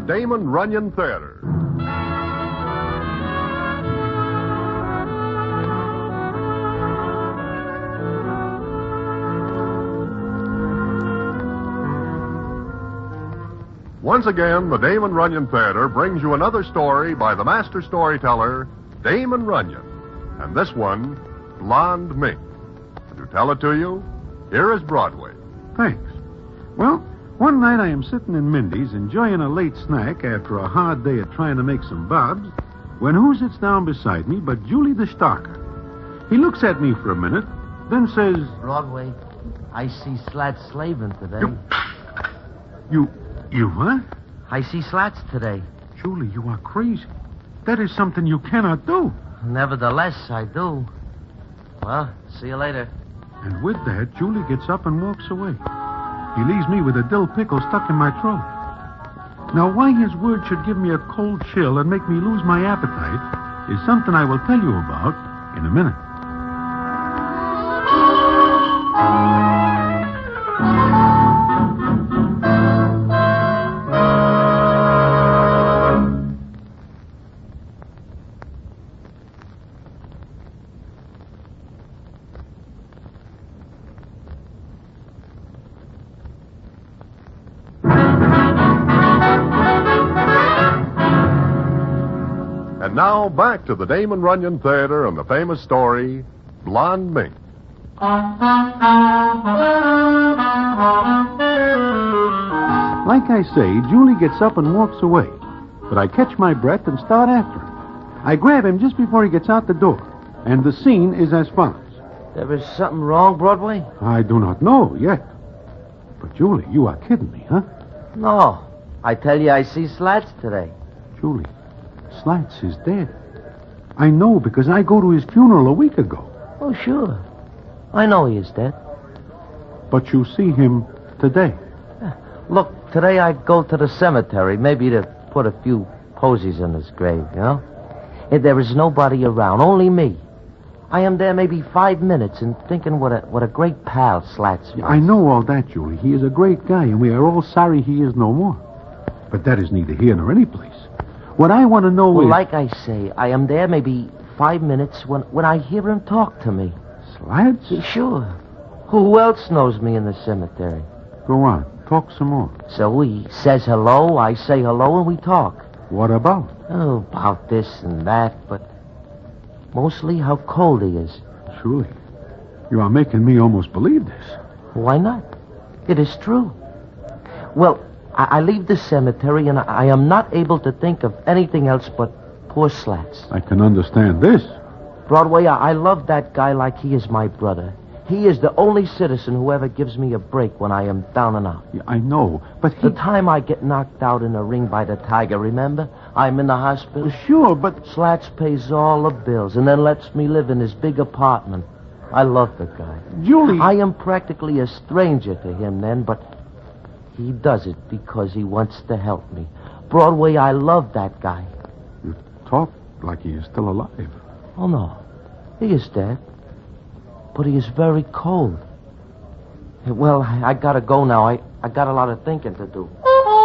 Damon Runyon Theater. Once again, the Damon Runyon Theater brings you another story by the master storyteller, Damon Runyon. And this one, Blonde Mink. To tell it to you, here is Broadway. Thanks. Well, one night I am sitting in Mindy's enjoying a late snack after a hard day of trying to make some bobs, when who sits down beside me but Julie the Starker. He looks at me for a minute, then says... Broadway, I see Slats slaving today. You what? I see Slats today. Julie, you are crazy. That is something you cannot do. Nevertheless, I do. Well, see you later. And with that, Julie gets up and walks away. He leaves me with a dill pickle stuck in my throat. Now, why his word should give me a cold chill and make me lose my appetite is something I will tell you about in a minute. And now, back to the Damon Runyon Theater and the famous story, Blonde Mink. Like I say, Julie gets up and walks away. But I catch my breath and start after him. I grab him just before he gets out the door. And the scene is as follows. There is something wrong, Broadway? I do not know yet. But, Julie, you are kidding me, huh? No. I tell you, I see Slats today. Julie, Slats is dead. I know because I go to his funeral a week ago. Oh, sure. I know he is dead. But you see him today. Look, today I go to the cemetery, maybe to put a few posies in his grave, you know? And there is nobody around, only me. I am there maybe 5 minutes and thinking what a great pal Slats was. I know all that, Julie. He is a great guy, and we are all sorry he is no more. But that is neither here nor any place. What I want to know is... Like I say, I am there maybe 5 minutes when I hear him talk to me. Slats? Sure. Who else knows me in the cemetery? Go on. Talk some more. So he says hello, I say hello, and we talk. What about? Oh, about this and that, but mostly how cold he is. Julie, you are making me almost believe this. Why not? It is true. Well, I leave the cemetery, and I am not able to think of anything else but poor Slats. I can understand this. Broadway, I love that guy like he is my brother. He is the only citizen who ever gives me a break when I am down and out. Yeah, I know, but The time I get knocked out in a ring by the tiger, remember? I'm in the hospital. Sure, but... Slats pays all the bills and then lets me live in his big apartment. I love the guy. Julie... I am practically a stranger to him then, but he does it because he wants to help me. Broadway, I love that guy. You talk like he is still alive. Oh, no. He is dead. But he is very cold. Well, I gotta go now. I got a lot of thinking to do.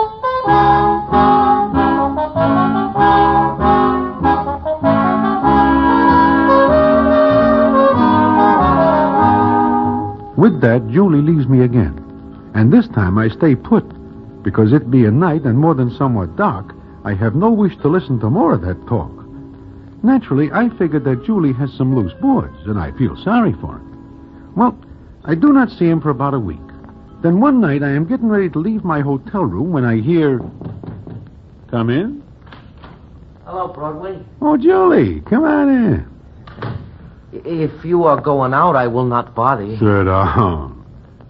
With that, Julie leaves me again. And this time I stay put. Because it being night and more than somewhat dark, I have no wish to listen to more of that talk. Naturally, I figured that Julie has some loose boards, and I feel sorry for him. Well, I do not see him for about a week. Then one night I am getting ready to leave my hotel room when I hear... Come in? Hello, Broadway. Oh, Julie, come on in. If you are going out, I will not bother you. Sit down.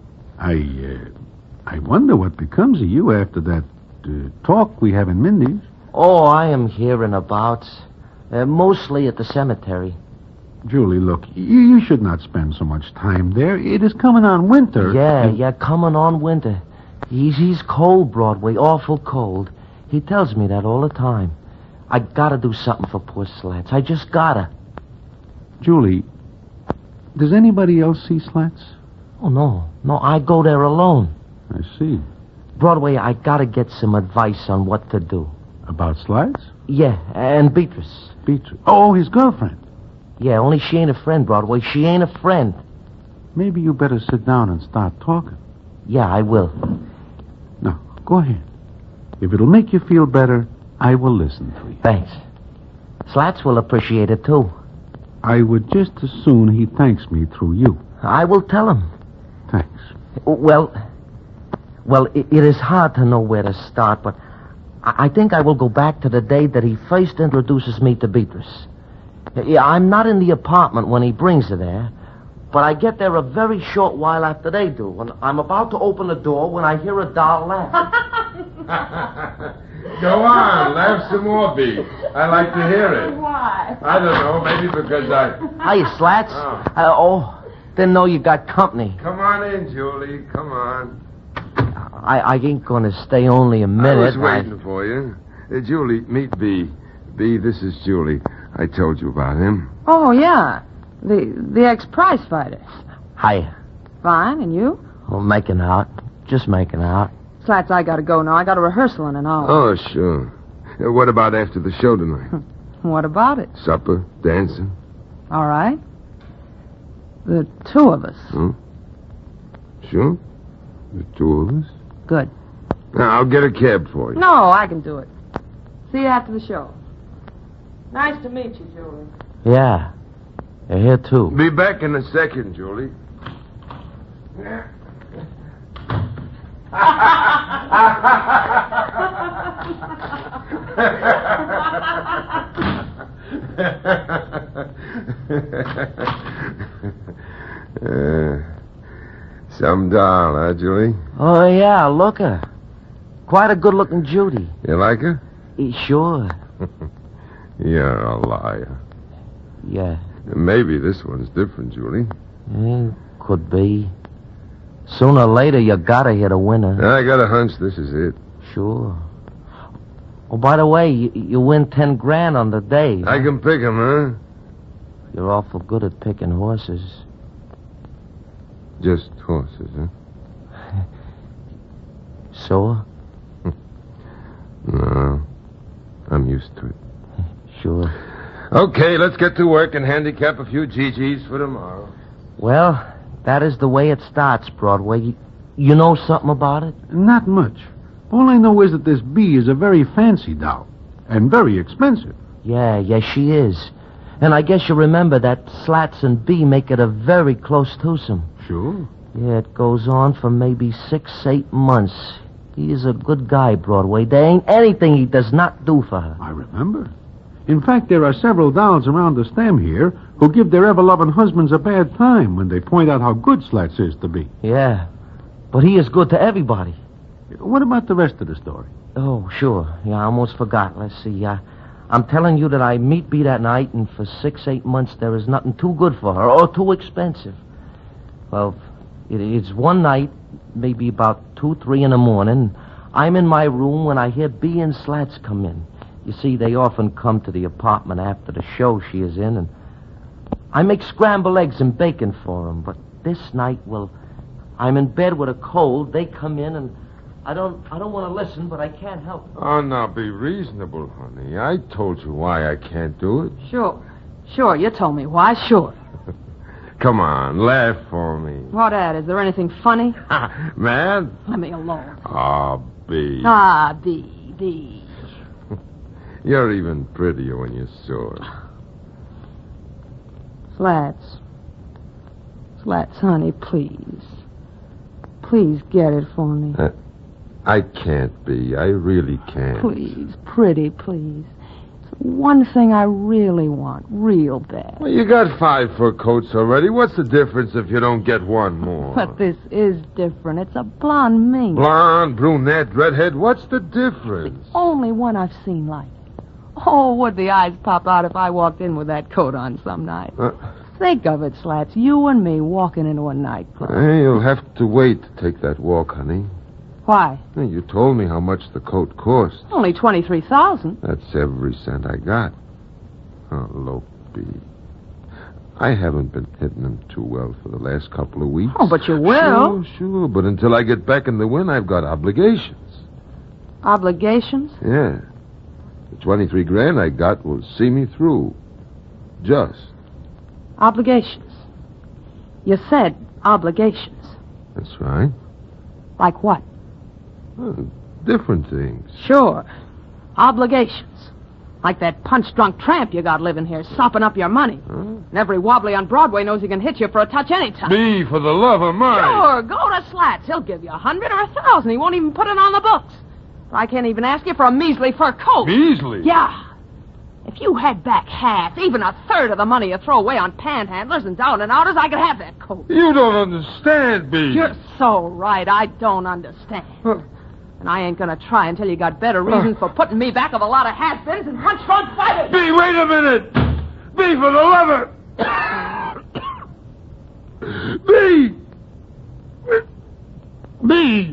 I wonder what becomes of you after that talk we have in Mindy's. Oh, I am hearing about... mostly at the cemetery. Julie, look, you should not spend so much time there. It is coming on winter. Yeah, coming on winter. He's cold, Broadway, awful cold. He tells me that all the time. I gotta do something for poor Slats. I just gotta. Julie, does anybody else see Slats? Oh, no, I go there alone. I see. Broadway, I gotta get some advice on what to do. About Slats? Yeah, and Beatrice. Beatrice. Oh, his girlfriend. Yeah, only she ain't a friend, Broadway. She ain't a friend. Maybe you better sit down and start talking. Yeah, I will. Now, go ahead. If it'll make you feel better, I will listen to you. Thanks. Slats will appreciate it, too. I would just as soon he thanks me through you. I will tell him. Thanks. Well, it is hard to know where to start, but I think I will go back to the day that he first introduces me to Beatrice. Yeah, I'm not in the apartment when he brings her there, but I get there a very short while after they do, and I'm about to open the door when I hear a doll laugh. Go on, laugh some more, B. I like to hear it. Why? I don't know, maybe because Hiya, Slats. Didn't know you got company. Come on in, Julie, come on. I ain't gonna stay only a minute. I was waiting for you. Julie, meet B. B, this is Julie. I told you about him. Oh, yeah. The ex-prize fighter. Hiya. Fine, and you? Oh, making out. Just making out. Slats, I gotta go now. I got a rehearsal in an hour. Oh, sure. What about after the show tonight? What about it? Supper? Dancing? All right. The two of us. Hmm? Sure. The two of us? Good. Now, I'll get a cab for you. No, I can do it. See you after the show. Nice to meet you, Julie. Yeah. You're here, too. Be back in a second, Julie. Some doll, huh, Julie? Oh, yeah, look her. Quite a good-looking Judy. You like her? Sure. You're a liar. Yeah. Maybe this one's different, Julie. Could be. Sooner or later, you gotta hit a winner. I got a hunch this is it. Sure. Oh, by the way, you win 10 grand on the day. I can pick 'em, huh? You're awful good at picking horses. Just horses, huh? Sure? No. I'm used to it. Sure. Okay, let's get to work and handicap a few GGs for tomorrow. Well, that is the way it starts, Broadway. You know something about it? Not much. All I know is that this bee is a very fancy doll. And very expensive. Yeah, she is. And I guess you remember that Slats and B make it a very close twosome. Sure. Yeah, it goes on for maybe 6-8 months. He is a good guy, Broadway. There ain't anything he does not do for her. I remember. In fact, there are several dolls around the stem here who give their ever-loving husbands a bad time when they point out how good Slats is to be. Yeah, but he is good to everybody. What about the rest of the story? Oh, sure. Yeah, I almost forgot. Let's see. I'm telling you that I meet B that night, and for 6-8 months there is nothing too good for her or too expensive. Well, it's one night, maybe about 2-3 in the morning. I'm in my room when I hear B and Slats come in. You see, they often come to the apartment after the show she is in, and I make scrambled eggs and bacon for them. But this night, well, I'm in bed with a cold. They come in, and I don't want to listen, but I can't help it. Oh, now, be reasonable, honey. I told you why I can't do it. Sure, you told me. Why, sure. Come on, laugh for me. What at? Is there anything funny? Man? Let me alone. Oh, B. B. You're even prettier when you're sore. Slats, honey, please. Please get it for me. I can't be. I really can't. Please, pretty, please. It's one thing I really want, real bad. Well, you got 5 fur coats already. What's the difference if you don't get one more? But this is different. It's a blonde mink. Blonde, brunette, redhead. What's the difference? Only one I've seen like it. Oh, would the eyes pop out if I walked in with that coat on some night? Think of it, Slats. You and me walking into a nightclub. Hey, you'll have to wait to take that walk, honey. Why? Hey, you told me how much the coat cost. Only $23,000. That's every cent I got. Oh, Lopey. I haven't been hitting them too well for the last couple of weeks. Oh, but you will. Sure. But until I get back in the win, I've got obligations. Obligations? Yeah. The 23 grand I got will see me through. Just. Obligations. You said obligations. That's right. Like what? Well, different things. Sure. Obligations. Like that punch-drunk tramp you got living here, sopping up your money. Huh? And every wobbly on Broadway knows he can hit you for a touch anytime. Me, for the love of Mike. Sure, go to Slats. He'll give you 100 or 1,000. He won't even put it on the books. But I can't even ask you for a measly fur coat. Measly? Yeah. If you had back half, even a third of the money you throw away on panhandlers and down and outers, I could have that coat. You don't understand, Bee. You're so right. I don't understand. And I ain't gonna try until you got better reasons for putting me back of a lot of has-beens and hunch-drunk fighters. Bee, wait a minute. Bee, for the love of... Bee! Bee!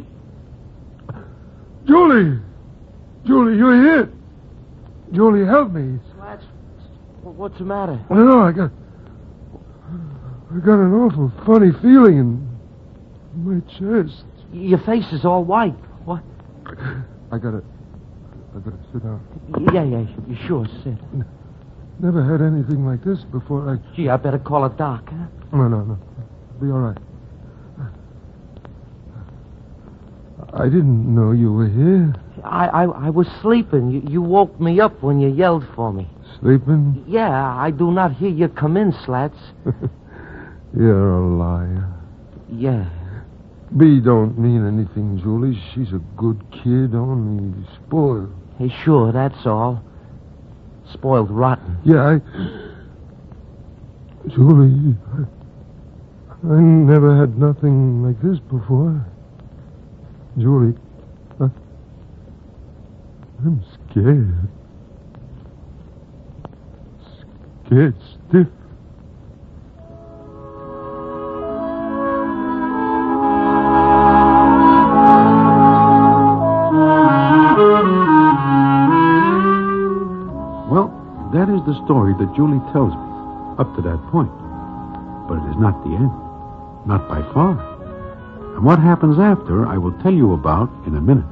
Julie! Julie, you're here. Julie, help me. Slats, what's the matter? No, I got an awful funny feeling in my chest. Your face is all white. What? I gotta sit down. Yeah, you sure sit. Never had anything like this before. Gee, I better call a doc, huh? No. Be all right. I didn't know you were here. I was sleeping. You woke me up when you yelled for me. Sleeping? Yeah, I do not hear you come in, Slats. You're a liar. Yeah. Bee don't mean anything, Julie. She's a good kid, only spoiled. Hey, sure, that's all. Spoiled rotten. Yeah, Julie, I never had nothing like this before. Julie, I'm scared. Scared stiff. Well, that is the story that Julie tells me, up to that point. But it is not the end. Not by far. And what happens after, I will tell you about in a minute.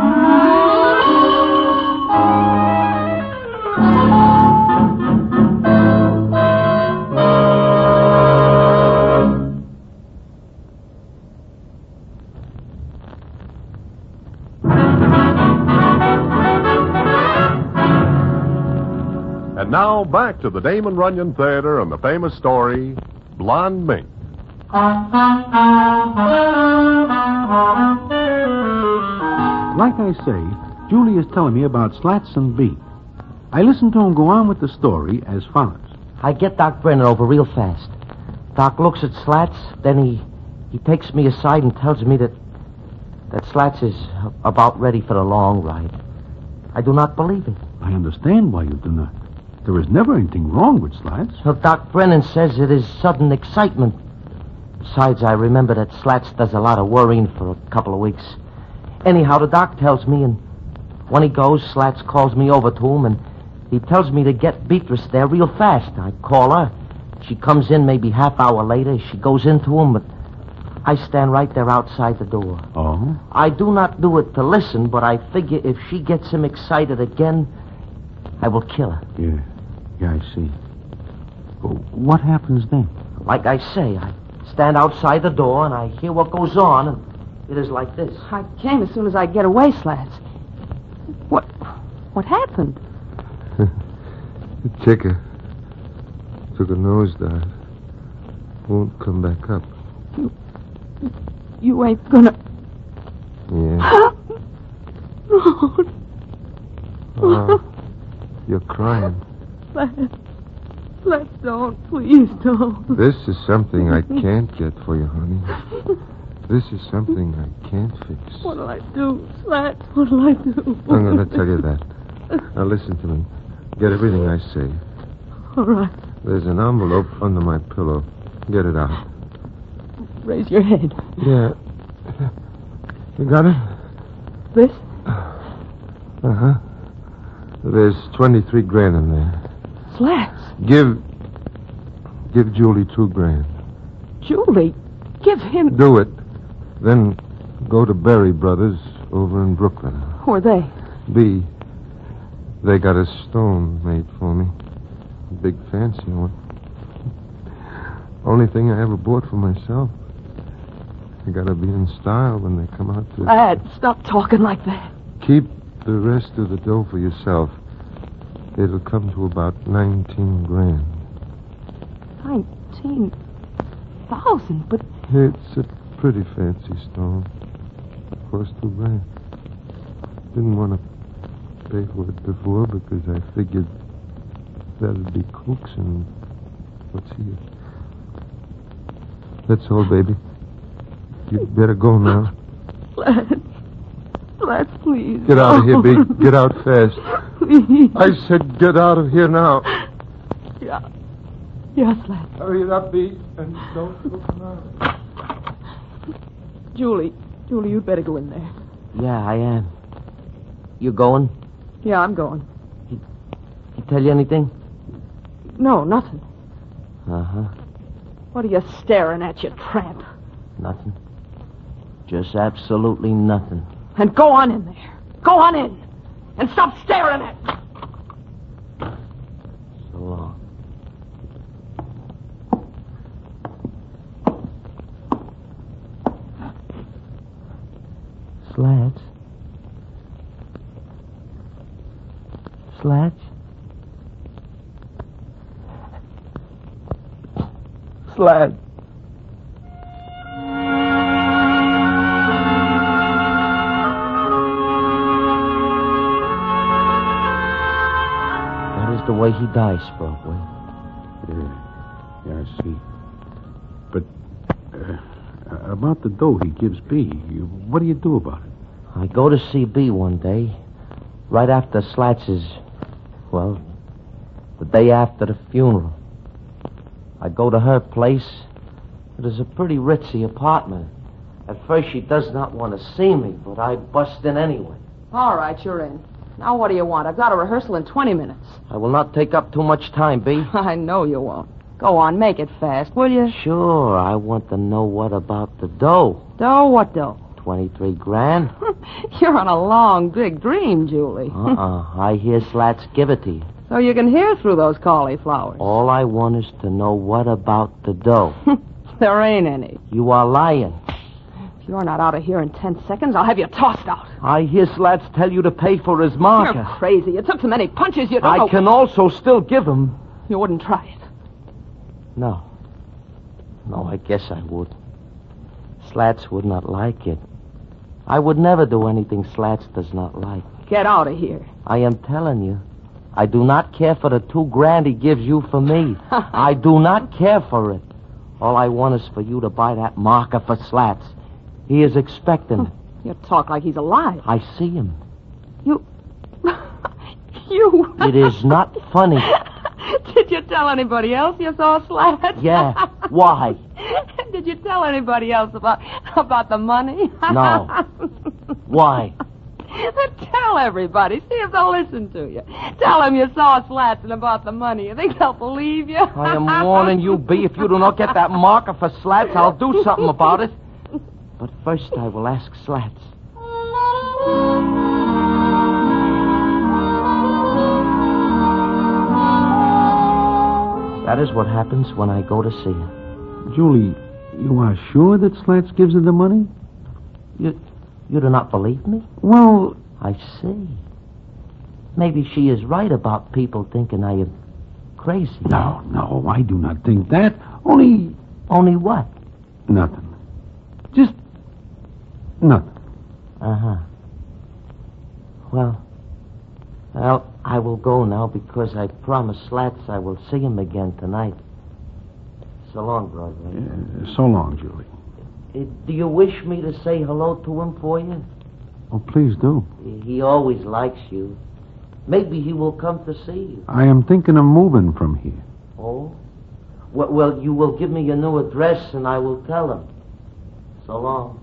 And now back to the Damon Runyon Theater and the famous story, Blonde Mink. Like I say, Julie is telling me about Slats and Bee. I listen to him go on with the story as follows. I get Doc Brennan over real fast. Doc looks at Slats, then he takes me aside and tells me that Slats is about ready for the long ride. I do not believe it. I understand why you do not. There is never anything wrong with Slats. So Doc Brennan says it is sudden excitement. Besides, I remember that Slats does a lot of worrying for a couple of weeks. Anyhow, the doc tells me, and when he goes, Slats calls me over to him, and he tells me to get Beatrice there real fast. I call her. She comes in maybe half hour later. She goes into him, but I stand right there outside the door. Oh? I do not do it to listen, but I figure if she gets him excited again, I will kill her. Yeah, I see. Well, what happens then? Like I say, I stand outside the door, and I hear what goes on, and it is like this. I came as soon as I get away, Slats. What happened? The ticker took a nosedive. Won't come back up. You ain't gonna... Yeah. Oh, you're crying. Slats, don't. Please don't. This is something I can't get for you, honey. This is something I can't fix. What'll I do, Slats? What'll I do? I'm going to tell you that. Now listen to me. Get everything I say. All right. There's an envelope under my pillow. Get it out. Raise your head. Yeah. You got it? This? Uh-huh. There's 23 grand in there. Slats. Give Give Julie $2,000. Julie, give him... Do it. Then go to Berry Brothers over in Brooklyn. Who are they? B. They got a stone made for me. A big fancy one. Only thing I ever bought for myself. I gotta be in style when they come out to... Lad, stop talking like that. Keep the rest of the dough for yourself. It'll come to about $19,000. 19,000, but... It's a pretty fancy stone. Cost $2,000. Didn't want to pay for it before because I figured that'd be crooks and what's here. That's all, baby. You'd better go now. Let's please. Get out of here, B. Get out fast. Please. I said get out of here now. Yeah. Yes, lad. Hurry it up, B, and don't look now. Julie, you'd better go in there. Yeah, I am. You going? Yeah, I'm going. He tell you anything? No, nothing. Uh-huh. What are you staring at, you tramp? Nothing. Just absolutely nothing. And go on in there. Go on in. And stop staring at me. So long. Slats? Slats? Slats. That is the way he dies, Broadway. Yeah, I see. But about the dough he gives B, what do you do about it? I go to see B one day, right after Slats's, well, the day after the funeral. I go to her place. It is a pretty ritzy apartment. At first she does not want to see me, but I bust in anyway. All right, you're in. Now what do you want? I've got a rehearsal in 20 minutes. I will not take up too much time, B. I know you won't. Go on, make it fast, will you? Sure, I want to know what about the dough. Dough? What dough? $23,000. You're on a long, big dream, Julie. I hear Slats give it to you. So you can hear through those cauliflowers. All I want is to know what about the dough. There ain't any. You are lying. If you're not out of here in 10 seconds, I'll have you tossed out. I hear Slats tell you to pay for his marker. You're crazy. You took so many punches you don't I know. can also still give him. You wouldn't try it. No, I guess I would. Slats would not like it. I would never do anything Slats does not like. Get out of here. I am telling you, I do not care for the $2,000 he gives you for me. I do not care for it. All I want is for you to buy that marker for Slats. He is expecting it. You talk like he's alive. I see him. You... It is not funny. Did you tell anybody else you saw Slats? Yeah. Why? Did you tell anybody else about the money? No. Why? Tell everybody. See if they'll listen to you. Tell them you saw Slats and about the money. You think they'll believe you? I am warning you, B. If you do not get that marker for Slats, I'll do something about it. But first I will ask Slats. That is what happens when I go to see her. Julie, you are sure that Slats gives her the money? You do not believe me? Well... I see. Maybe she is right about people thinking I am crazy. No, I do not think that. Only what? nothing. Just nothing. Uh-huh. Well, I will go now because I promised Slats I will see him again tonight. So long, Broadway. So long, Julie. Do you wish me to say hello to him for you? Oh, please do. He always likes you. Maybe he will come to see you. I am thinking of moving from here. Oh? Well, you will give me your new address and I will tell him. So long.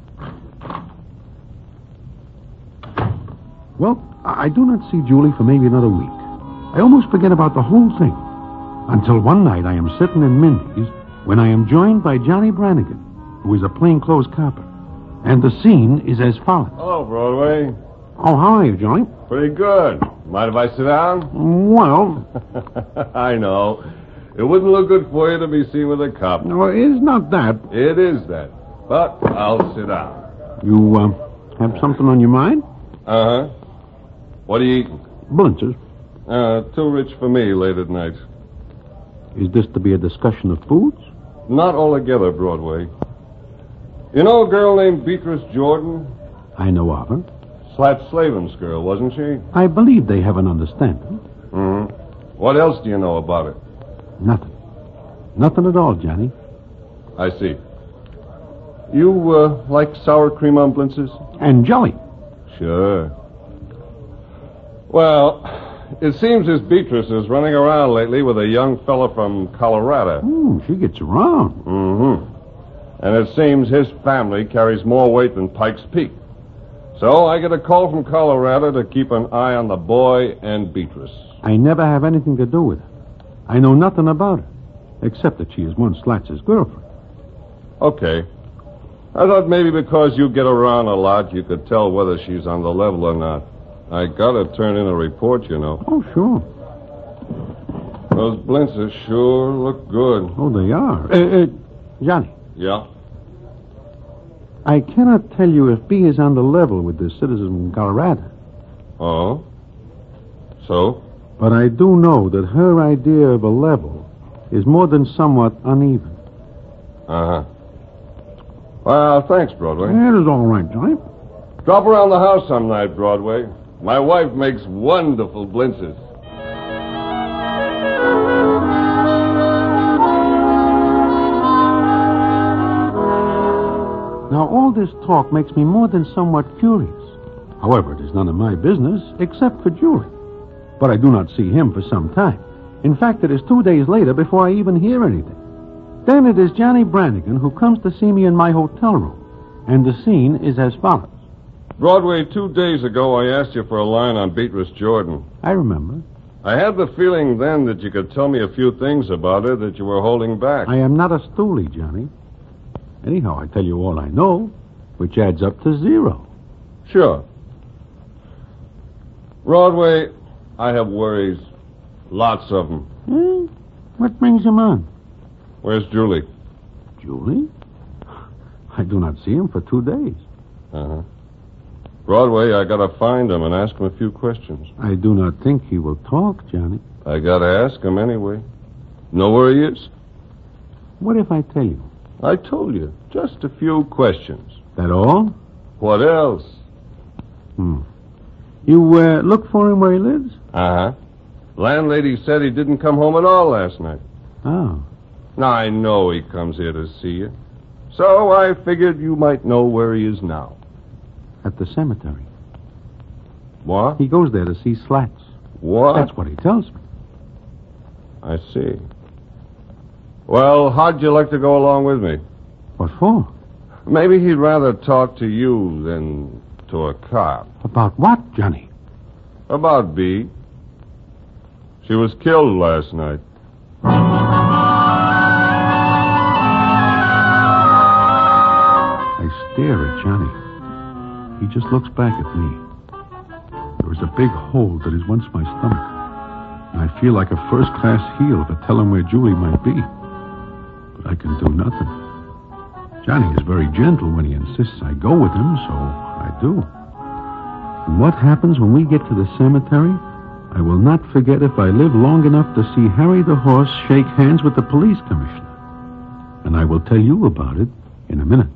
Well, I do not see Julie for maybe another week. I almost forget about the whole thing. Until one night I am sitting in Mindy's when I am joined by Johnny Brannigan, who is a plainclothes copper. And the scene is as follows. Hello, Broadway. Oh, how are you, Johnny? Pretty good. Mind if I sit down? Well, I know. It wouldn't look good for you to be seen with a cop. no, it's not that. It is that. But I'll sit down. You, have something on your mind? Uh-huh. What are you eating? Blintzes. Too rich for me late at night. Is this to be a discussion of foods? Not altogether, Broadway. You know a girl named Beatrice Jordan? I know of her. Slat Slavin's girl, wasn't she? I believe they have an understanding. Mm-hmm. What else do you know about it? Nothing. Nothing at all, Johnny. I see. You, like sour cream on blintzes? And jelly. Sure. Well, it seems this Beatrice is running around lately with a young fella from Colorado. She gets around. Mm-hmm. And it seems his family carries more weight than Pikes Peak. So I get a call from Colorado to keep an eye on the boy and Beatrice. I never have anything to do with her. I know nothing about her, except that she is one Slatz's girlfriend. Okay. I thought maybe because you get around a lot, you could tell whether she's on the level or not. I gotta turn in a report, you know. Oh, sure. Those blintzes sure look good. Oh, they are. Johnny. Yeah? I cannot tell you if B is on the level with the citizen from Colorado. Oh? So? But I do know that her idea of a level is more than somewhat uneven. Uh-huh. Well, thanks, Broadway. That is all right, Johnny. Drop around the house some night, Broadway. My wife makes wonderful blintzes. Now, all this talk makes me more than somewhat curious. However, it is none of my business, except for Julie. But I do not see him for some time. In fact, it is 2 days later before I even hear anything. Then it is Johnny Brannigan who comes to see me in my hotel room. And the scene is as follows. Broadway, 2 days ago, I asked you for a line on Beatrice Jordan. I remember. I had the feeling then that you could tell me a few things about her that you were holding back. I am not a stoolie, Johnny. Anyhow, I tell you all I know, which adds up to 0. Sure. Broadway, I have worries. Lots of them. What brings him on? Where's Julie? Julie? I do not see him for 2 days. Uh-huh. Broadway, I gotta find him and ask him a few questions. I do not think he will talk, Johnny. I gotta ask him anyway. Know where he is? What if I tell you? I told you. Just a few questions. That all? What else? You, look for him where he lives? Uh-huh. Landlady said he didn't come home at all last night. Oh. Now, I know he comes here to see you. So I figured you might know where he is now. At the cemetery. What? He goes there to see Slats. What? That's what he tells me. I see. Well, how'd you like to go along with me? What for? Maybe he'd rather talk to you than to a cop. About what, Johnny? About B. She was killed last night. I stare at Johnny. He just looks back at me. There is a big hole that is once my stomach. And I feel like a first-class heel to tell him where Julie might be. But I can do nothing. Johnny is very gentle when he insists I go with him, so I do. And what happens when we get to the cemetery, I will not forget if I live long enough to see Harry the horse shake hands with the police commissioner. And I will tell you about it in a minute.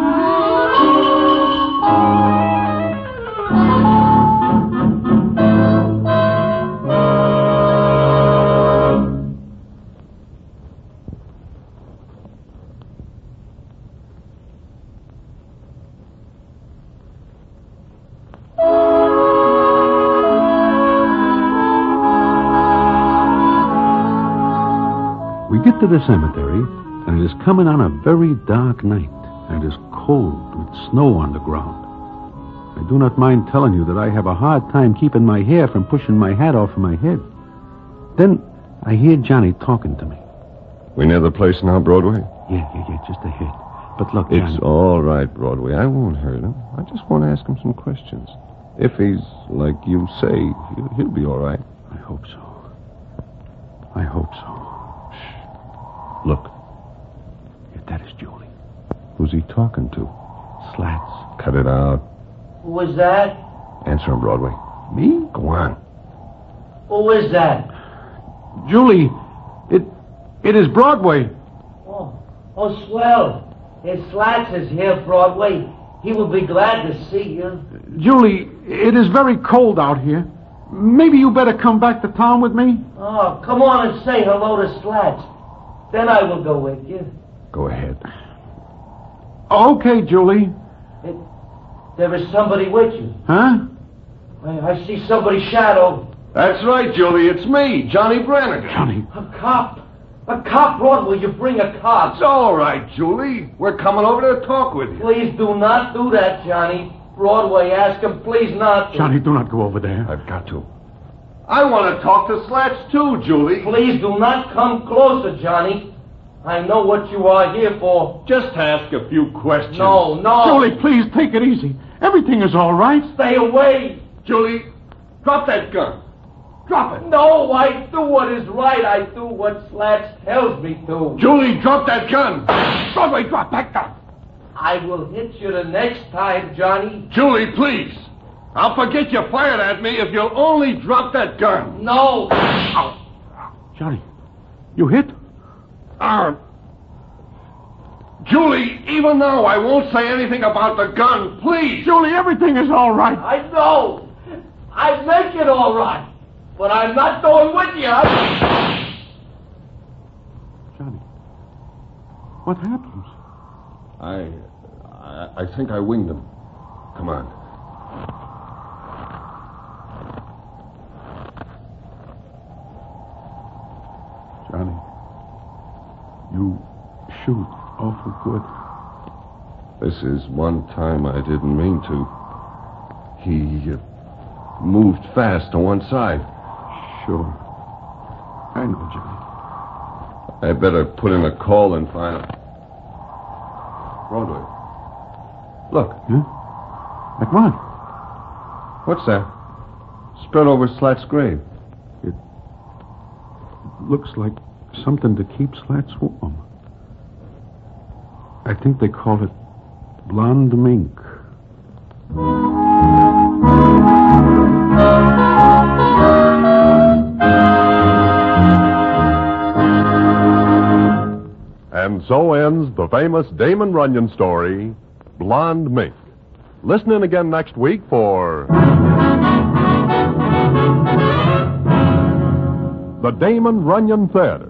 We get to the cemetery, and it is coming on a very dark night, and it is cold with snow on the ground. I do not mind telling you that I have a hard time keeping my hair from pushing my hat off of my head. Then I hear Johnny talking to me. We near the place now, Broadway? Yeah, just ahead. But look, Johnny... It's all right, Broadway. I won't hurt him. I just want to ask him some questions. If he's like you say, he'll be all right. I hope so. Shh. Look. Yeah, that is Julie. Who's he talking to? Slats. Cut it out. Who is that? Answer him, Broadway. Me? Go on. Who is that? Julie, it is Broadway. Oh, swell. His Slats is here, Broadway. He will be glad to see you. Julie, it is very cold out here. Maybe you better come back to town with me? Oh, come on and say hello to Slats. Then I will go with you. Go ahead. Okay, Julie. There is somebody with you. Huh? I see somebody's shadow. That's right, Julie. It's me, Johnny Brannigan. Johnny. A cop. A cop, Broadway. You bring a cop. It's all right, Julie. We're coming over to talk with you. Please do not do that, Johnny. Broadway, ask him please not to. Johnny, do not go over there. I've got to. I want to talk to Slats, too, Julie. Please do not come closer, Johnny. I know what you are here for. Just ask a few questions. No. Julie, please take it easy. Everything is all right. Stay away. Julie, drop that gun. Drop it. No, I do what is right. I do what Slats tells me to. Julie, drop that gun. Broadway, drop that gun. I will hit you the next time, Johnny. Julie, please. I'll forget you fired at me if you'll only drop that gun. No. Johnny, you hit? Julie, even though I won't say anything about the gun, please. Julie, everything is all right. I know. I make it all right. But I'm not going with you. Johnny, what happens? I think I winged him. Come on. Johnny, you shoot awful good. This is one time I didn't mean to. He moved fast to one side. Sure. I know, Johnny. I better put in a call and find him. Broadway. Look. Huh? Like what? What's that? Spread over Slat's grave. It looks like something to keep Slats warm. I think they call it blonde mink. And so ends the famous Damon Runyon story, Blonde Mink. Listen in again next week for the Damon Runyon Theater.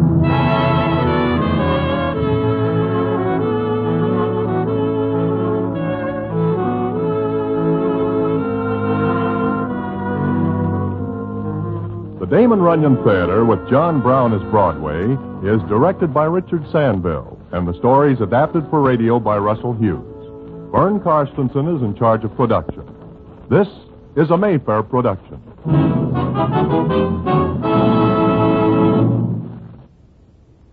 The Damon Runyon Theater with John Brown as Broadway is directed by Richard Sandville, and the story is adapted for radio by Russell Hughes. Vern Karstensen is in charge of production. This is a Mayfair production.